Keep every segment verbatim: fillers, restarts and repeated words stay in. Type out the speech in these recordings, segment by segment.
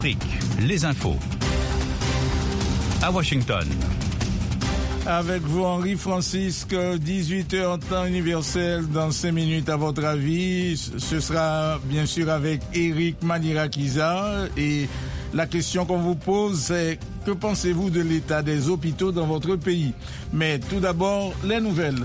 Les infos. À Washington. Avec vous, Henri Francisque, dix-huit heures temps universel, dans cinq minutes à votre avis. Ce sera bien sûr avec Eric Manirakiza. Et la question qu'on vous pose, c'est que pensez-vous de l'état des hôpitaux dans votre pays? Mais tout d'abord, les nouvelles.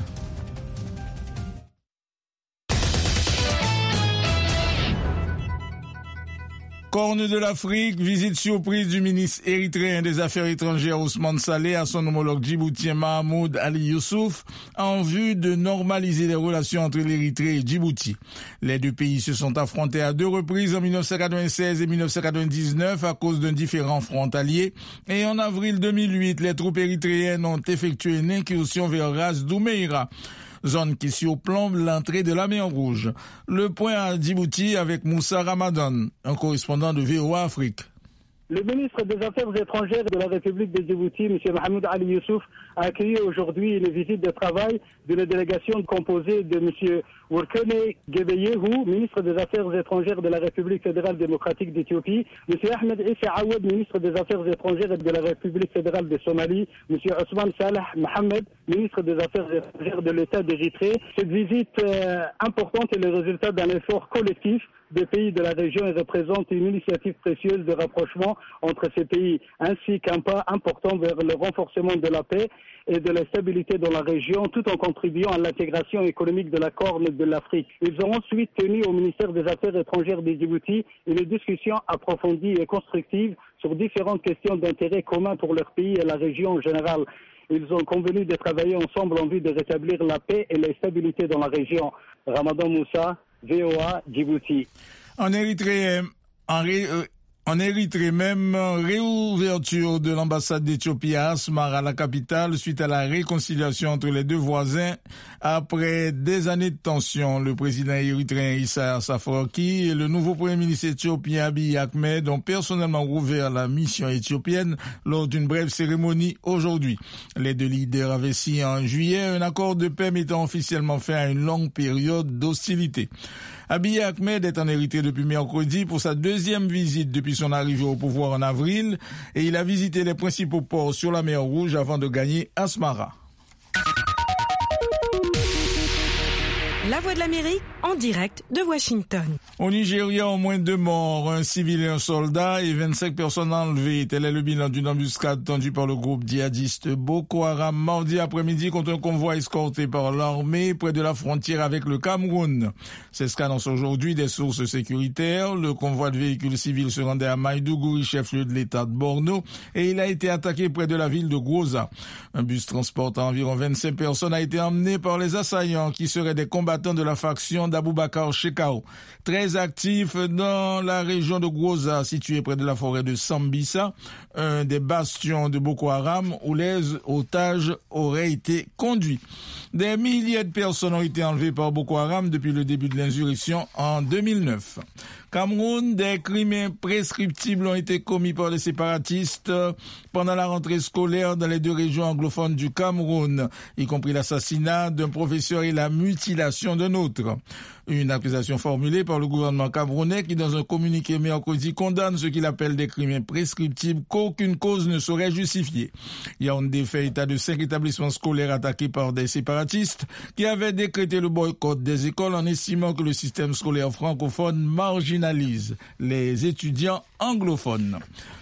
Corne de l'Afrique, visite surprise du ministre érythréen des Affaires étrangères Ousmane Saleh à son homologue djiboutien Mahmoud Ali Youssouf en vue de normaliser les relations entre l'Érythrée et Djibouti. Les deux pays se sont affrontés à deux reprises en dix-neuf cent quatre-vingt-seize et dix-neuf cent quatre-vingt-dix-neuf à cause d'un différend frontalier et en avril deux mille huit, les troupes érythréennes ont effectué une incursion vers Ras Doumeira, zone qui surplombe l'entrée de la mer Rouge. Le point à Djibouti avec Moussa Ramadan, un correspondant de V O A Afrique. Le ministre des Affaires étrangères de la République de Djibouti, M. Mahmoud Ali Youssouf, a accueilli aujourd'hui une visite de travail d'une délégation composée de M. Workene Gebeyehu, ministre des Affaires étrangères de la République fédérale démocratique d'Éthiopie, M. Ahmed Issa Awad, ministre des Affaires étrangères de la République fédérale de Somalie, M. Ousmane Salah Mohamed, ministre des Affaires étrangères de l'État d'Érythrée. Cette visite euh, importante est le résultat d'un effort collectif des pays de la région et représente une initiative précieuse de rapprochement entre ces pays, ainsi qu'un pas important vers le renforcement de la paix et de la stabilité dans la région, tout en contribuant à l'intégration économique de la Corne de l'Afrique. Ils ont ensuite tenu au ministère des Affaires étrangères de Djibouti une discussion approfondie et constructive sur différentes questions d'intérêt commun pour leur pays et la région en général. Ils ont convenu de travailler ensemble en vue de rétablir la paix et la stabilité dans la région. Ramadan Moussa, V O A, Djibouti. En Érythrée, en, ré, euh, en Érythrée même, réouverture de l'ambassade d'Éthiopie à Asmara, la capitale, suite à la réconciliation entre les deux voisins après des années de tension. Le président érythréen Isaias Afwerki et le nouveau premier ministre éthiopien Abiy Ahmed ont personnellement rouvert la mission éthiopienne lors d'une brève cérémonie aujourd'hui. Les deux leaders avaient signé en juillet un accord de paix mettant officiellement fin à une longue période d'hostilité. Abiy Ahmed est en Érythrée depuis mercredi pour sa deuxième visite depuis son arrivée au pouvoir en avril et il a visité les principaux ports sur la mer Rouge avant de gagner Asmara. La Voix de l'Amérique, en direct de Washington. Au Nigeria, au moins deux morts, un civil et un soldat et vingt-cinq personnes enlevées. Tel est le bilan d'une embuscade tendue par le groupe djihadiste Boko Haram mardi après-midi contre un convoi escorté par l'armée près de la frontière avec le Cameroun. C'est ce qu'annoncent aujourd'hui des sources sécuritaires. Le convoi de véhicules civils se rendait à Maïdougouri, chef-lieu de l'État de Borno, et il a été attaqué près de la ville de Gwoza. Un bus transportant environ vingt-cinq personnes a été emmené par les assaillants qui seraient des combattants de la faction d'Aboubakar Shekau, très actif dans la région de Gwoza, située près de la forêt de Sambisa, un des bastions de Boko Haram où les otages auraient été conduits. Des milliers de personnes ont été enlevées par Boko Haram depuis le début de l'insurrection en deux mille neuf. Cameroun, des crimes imprescriptibles ont été commis par les séparatistes pendant la rentrée scolaire dans les deux régions anglophones du Cameroun, y compris l'assassinat d'un professeur et la mutilation d'un autre. Une accusation formulée par le gouvernement camerounais qui, dans un communiqué mercredi, condamne ce qu'il appelle des crimes imprescriptibles qu'aucune cause ne saurait justifier. Yaoundé fait état de cinq établissements scolaires attaqués par des séparatistes qui avaient décrété le boycott des écoles en estimant que le système scolaire francophone marginalise les étudiants anglophones.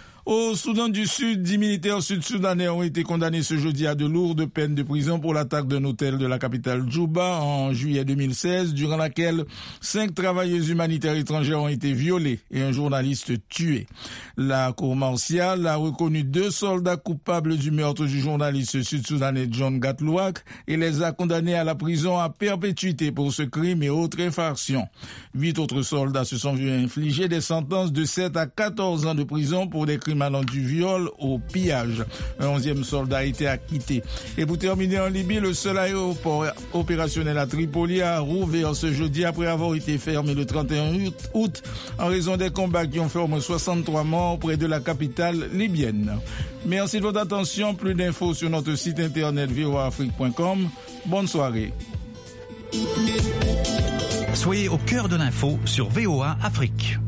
Au Soudan du Sud, dix militaires sud-soudanais ont été condamnés ce jeudi à de lourdes peines de prison pour l'attaque d'un hôtel de la capitale Djouba en juillet deux mille seize, durant laquelle cinq travailleuses humanitaires étrangères ont été violées et un journaliste tué. La cour martiale a reconnu deux soldats coupables du meurtre du journaliste sud-soudanais John Gatlouak et les a condamnés à la prison à perpétuité pour ce crime et autres infractions. Huit autres soldats se sont vus infliger des sentences de sept à quatorze ans de prison pour des crimes allant du viol au pillage. Un onzième soldat a été acquitté. Et pour terminer en Libye, le seul aéroport opérationnel à Tripoli a rouvert ce jeudi après avoir été fermé le trente et un août en raison des combats qui ont fait au moins soixante-trois morts près de la capitale libyenne. Merci de votre attention. Plus d'infos sur notre site internet v o a afrique point com. Bonne soirée. Soyez au cœur de l'info sur V O A Afrique.